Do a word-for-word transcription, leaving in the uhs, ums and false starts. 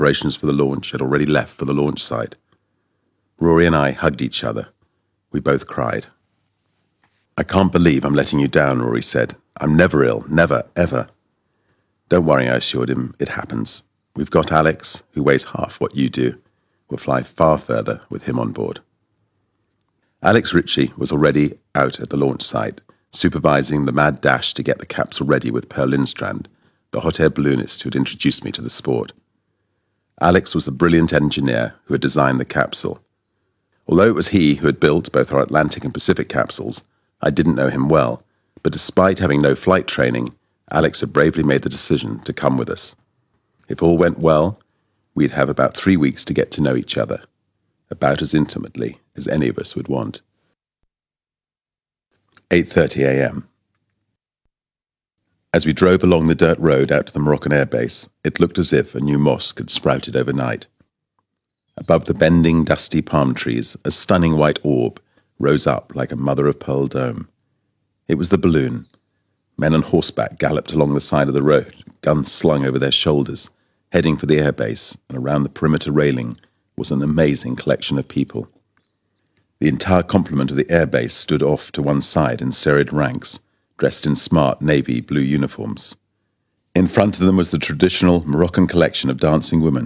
preparations for the launch had already left for the launch site. Rory and I hugged each other. We both cried. "I can't believe I'm letting you down," Rory said. "I'm never ill, never, ever." "Don't worry," I assured him. "It happens. We've got Alex, who weighs half what you do. We'll fly far further with him on board." Alex Ritchie was already out at the launch site, supervising the mad dash to get the capsule ready with Per Lindstrand, the hot air balloonist who had introduced me to the sport. Alex was the brilliant engineer who had designed the capsule. Although it was he who had built both our Atlantic and Pacific capsules, I didn't know him well, but despite having no flight training, Alex had bravely made the decision to come with us. If all went well, we'd have about three weeks to get to know each other, about as intimately as any of us would want. eight thirty a m As we drove along the dirt road out to the Moroccan airbase, it looked as if a new mosque had sprouted overnight. Above the bending, dusty palm trees, a stunning white orb rose up like a mother-of-pearl dome. It was the balloon. Men on horseback galloped along the side of the road, guns slung over their shoulders, heading for the airbase, and around the perimeter railing was an amazing collection of people. The entire complement of the airbase stood off to one side in serried ranks, dressed in smart navy blue uniforms. In front of them was the traditional Moroccan collection of dancing women,